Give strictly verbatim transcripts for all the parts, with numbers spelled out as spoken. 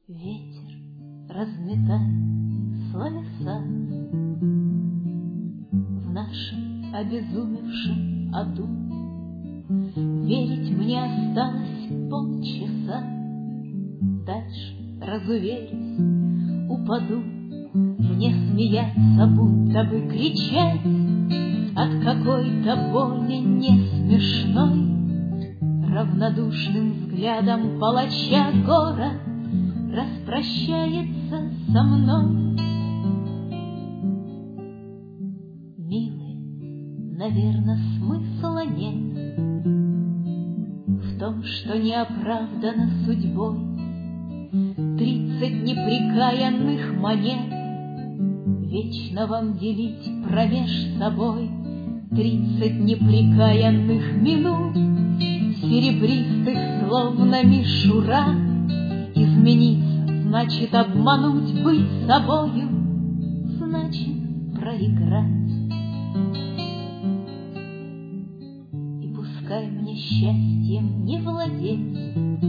Ветер разметает словеса в нашем обезумевшем аду. Верить мне осталось полчаса, дальше разуверюсь, упаду. Мне смеяться, будто бы кричать от какой-то боли не смешной. Равнодушным взглядом палача гора распрощается со мной. Милый, наверно, смысла нет в том, что не оправдано судьбой. Тридцать неприкаянных монет вечно вам делить промеж собой. Тридцать неприкаянных минут, серебристых, словно мишура. Измениться значит обмануть, быть собою значит проиграть. И пускай мне счастьем не владеть,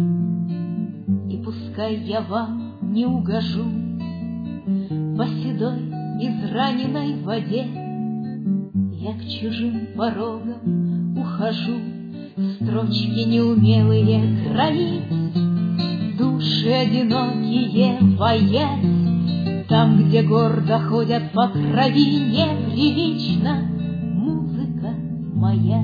и пускай я вам не угожу, по седой израненной воде я к чужим порогам ухожу. Строчки неумелые гранить, души одинокие воять. Там, где гордо ходят по крови, неприлично музыка моя.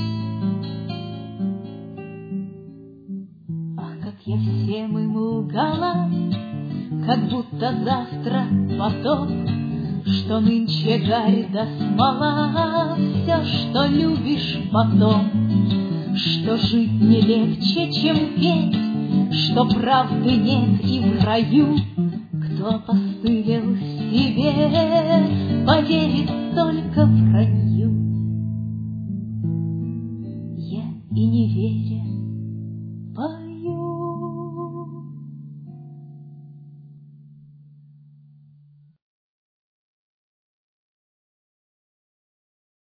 Ах, как я всем им лгала, как будто завтра потоп, что нынче гарь да смола, все, что любишь потом, что жить не легче, чем петь, что правды нет и в раю. Кто опостылел в себе, поверит только вранью.